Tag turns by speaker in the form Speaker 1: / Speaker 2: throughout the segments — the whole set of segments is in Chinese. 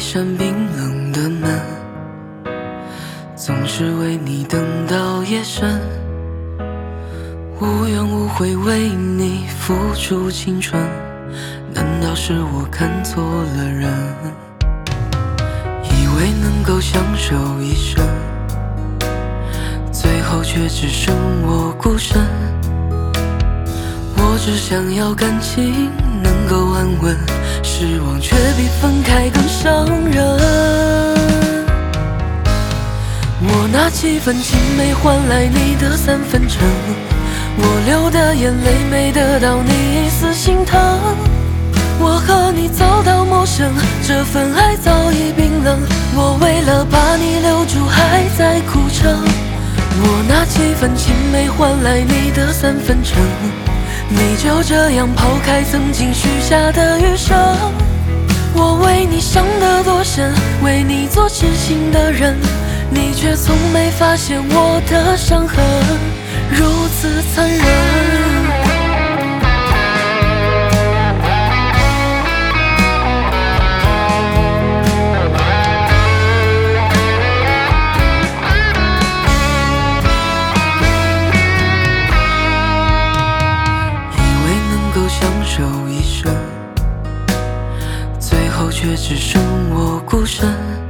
Speaker 1: 扇冰冷的门，总是为你等到夜深，无怨无悔为你付出青春，难道是我看错了人？以为能够相守一生，最后却只剩我孤身。我只想要感情能够安稳，失望却比分开更伤人。我拿几分情没换来你的3分诚，我流的眼泪没得到你一丝心疼。我和你走到陌生，这份爱早已冰冷，我为了把你留住还在哭撑。我拿几分情没换来你的3分诚，你就这样抛开曾经许下的余生。我为你伤得多深，为你做痴心的人，你却从没发现我的伤痕如此残忍。相守一生，最后却只剩我孤身。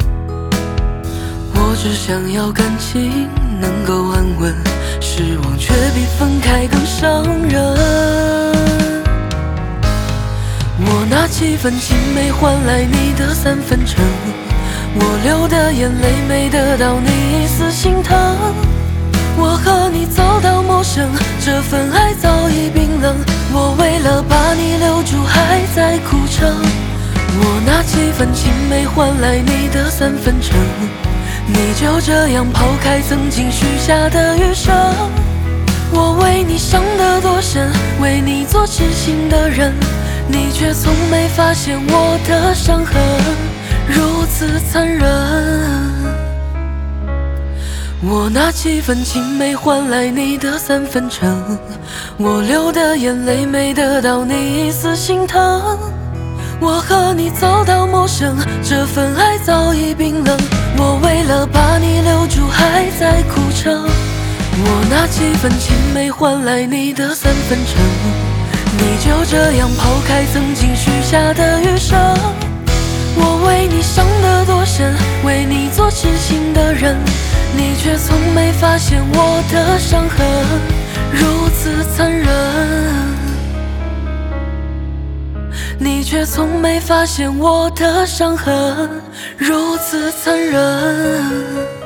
Speaker 1: 我只想要感情能够安稳，失望却比分开更伤人。我拿几分情没换来你的3分诚，我流的眼泪没得到你一丝心疼。我和你走到陌生，这份爱早已冰冷，我为了把你留住还在哭撑。我拿几分情没换来你的3分诚，你就这样抛开曾经许下的余生。我为你伤得多深，为你做痴心的人，你却从没发现我的伤痕如此残忍。我拿几分情没换来你的3分诚，我流的眼泪没得到你一丝心疼。我和你走到陌生，这份爱早已冰冷，我为了把你留住还在哭撑。我拿几分情没换来你的3分诚，你就这样抛开曾经许下的余生。我为你伤得多深，为你做痴心的人，你却从没发现我的伤痕如此残忍。你却从没发现我的伤痕如此残忍。